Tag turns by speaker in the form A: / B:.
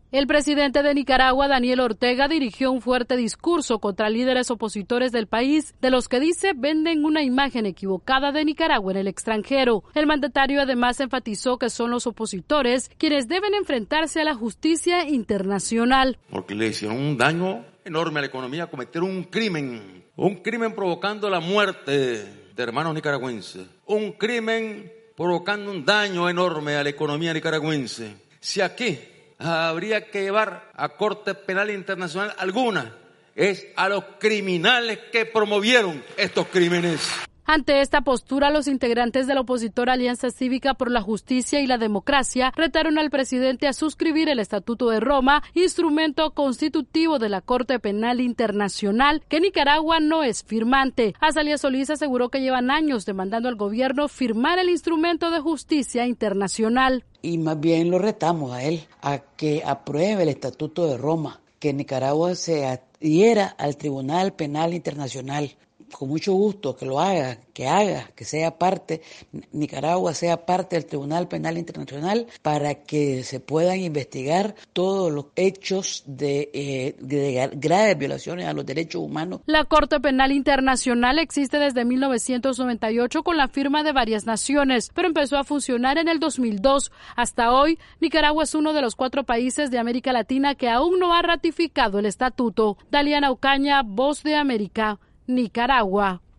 A: El presidente de Nicaragua, Daniel Ortega, dirigió un fuerte discurso contra líderes opositores del país, de los que dice venden una imagen equivocada de Nicaragua en el extranjero. El mandatario además enfatizó que son los opositores quienes deben enfrentarse a la justicia internacional.
B: Porque le hicieron un daño enorme a la economía, cometieron un crimen provocando la muerte de hermanos nicaragüenses, un crimen provocando un daño enorme a la economía nicaragüense. Si aquí habría que llevar a Corte Penal Internacional alguna, es a los criminales que promovieron estos crímenes.
A: Ante esta postura, los integrantes de la opositora Alianza Cívica por la Justicia y la Democracia retaron al presidente a suscribir el Estatuto de Roma, instrumento constitutivo de la Corte Penal Internacional, que Nicaragua no es firmante. Azalía Solís aseguró que llevan años demandando al gobierno firmar el instrumento de justicia internacional.
C: Y más bien lo retamos a él a que apruebe el Estatuto de Roma, que Nicaragua se adhiera al Tribunal Penal Internacional. Con mucho gusto que lo haga, que sea parte, Nicaragua sea parte del Tribunal Penal Internacional para que se puedan investigar todos los hechos de graves violaciones a los derechos humanos.
A: La Corte Penal Internacional existe desde 1998 con la firma de varias naciones, pero empezó a funcionar en el 2002. Hasta hoy, Nicaragua es uno de los 4 países de América Latina que aún no ha ratificado el estatuto. Daliana Ocaña, Voz de América, Nicaragua.